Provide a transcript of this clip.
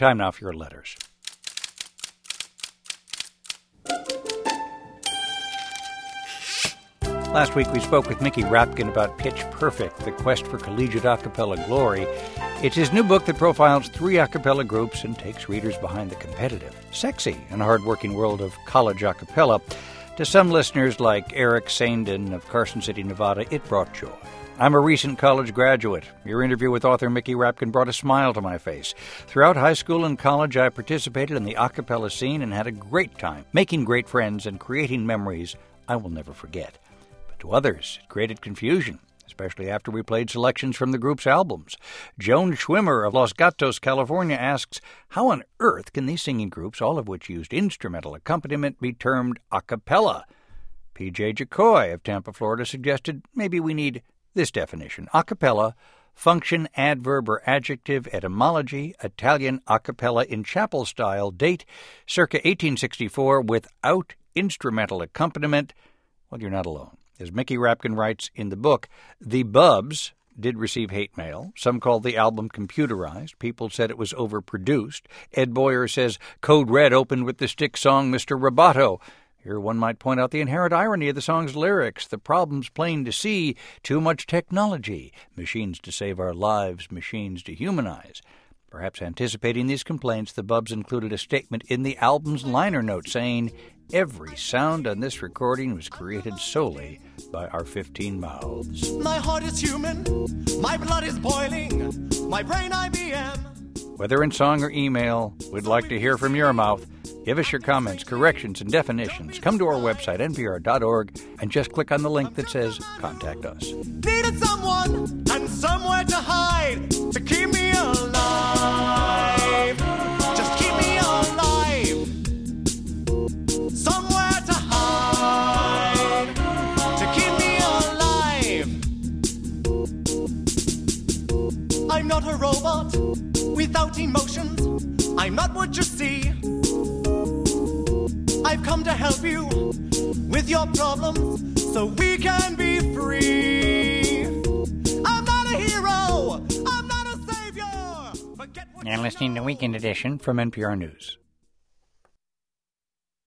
Time now for your letters. Last week we spoke with Mickey Rapkin about Pitch Perfect, the quest for collegiate a cappella glory. It's his new book that profiles 3 a cappella groups and takes readers behind the competitive, sexy, and hard-working world of college a cappella. To some listeners, like Eric Saindon of Carson City, Nevada, it brought joy. I'm a recent college graduate. Your interview with author Mickey Rapkin brought a smile to my face. Throughout high school and college, I participated in the a cappella scene and had a great time, making great friends and creating memories I will never forget. But to others, it created confusion, especially after we played selections from the group's albums. Joan Schwimmer of Los Gatos, California asks, how on earth can these singing groups, all of which used instrumental accompaniment, be termed a cappella? P.J. Jacoy of Tampa, Florida suggested maybe we need this definition. A cappella, function, adverb, or adjective, etymology, Italian a cappella in chapel style, date, circa 1864, without instrumental accompaniment. Well, you're not alone. As Mickey Rapkin writes in the book, the Bubs did receive hate mail. Some called the album computerized. People said it was overproduced. Ed Boyer says Code Red opened with the Styx song Mr. Roboto. Here one might point out the inherent irony of the song's lyrics. The problem's plain to see. Too much technology. Machines to save our lives, machines to humanize. Perhaps anticipating these complaints, the Bubs included a statement in the album's liner notes saying, every sound on this recording was created solely by our 15 mouths. My heart is human, my blood is boiling, my brain IBM. Whether in song or email, we'd like to hear from your mouth. Give us your comments, corrections, and definitions. Come to our website, npr.org, and just click on the link that says Contact Us. Needed someone and somewhere to hide, to keep me alive. Just keep me alive. Somewhere to hide, to keep me alive. I'm not a robot without emotions. I'm not what you see. I've come to help you with your problems so we can be free. I'm not a hero. I'm not a savior. And listening to Weekend Edition from NPR News.